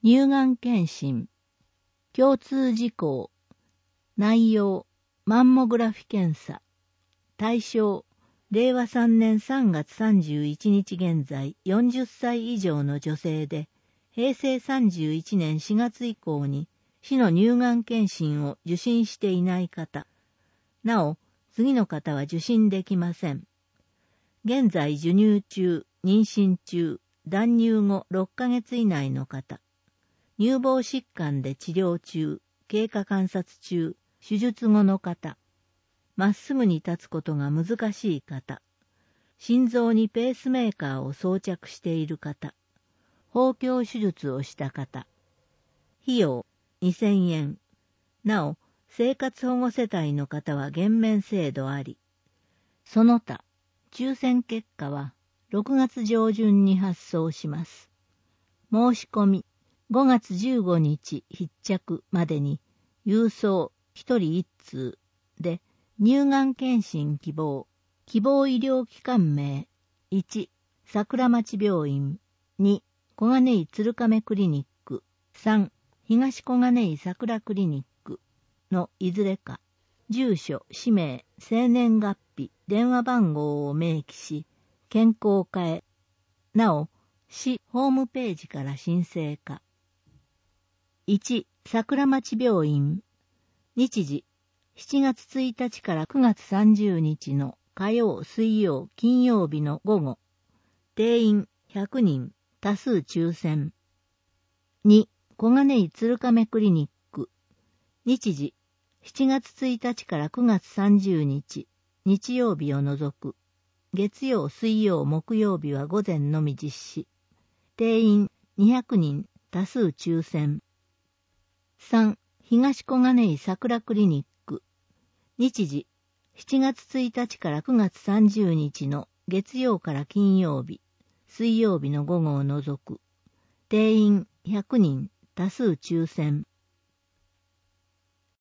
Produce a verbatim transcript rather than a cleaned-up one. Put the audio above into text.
乳がん検診。共通事項。内容。マンモグラフィ検査。対象。れいわさんねんさんがつさんじゅういちにち現在よんじゅっさい以上の女性で、へいせいさんじゅういちねんしがつ以降に市の乳がん検診を受診していない方。なお、次の方は受診できません。現在授乳中、妊娠中、断乳後ろっかげつ以内の方。乳房疾患で治療中、経過観察中、手術後の方。まっすぐに立つことが難しい方。心臓にペースメーカーを装着している方。包協手術をした方。費用にせんえん。なお、生活保護世帯の方は減免制度あり。その他、抽選結果はろくがつ上旬に発送します。申し込み、ごがつじゅうごにち必着までに、郵送ひとりいっつうで、乳がん検診希望、希望医療機関名、いち、桜町病院、に、小金井鶴亀クリニック、さん、東小金井桜クリニックのいずれか、住所、氏名、生年月日、電話番号を明記し、健康課へ。なお、市ホームページから申請か。いち、桜町病院。日時、しちがつついたちからくがつさんじゅうにちの火曜、水曜、金曜日の午後。定員ひゃくにん、多数抽選。に、小金井鶴亀クリニック。日時、しちがつついたちからくがつさんじゅうにち、日曜日を除く。月曜、水曜、木曜日は午前のみ実施。定員にひゃくにん、多数抽選。さん、東小金井桜クリニック。日時、しちがつついたちからくがつさんじゅうにちの月曜から金曜日、水曜日の午後を除く。定員ひゃくにん、多数抽選。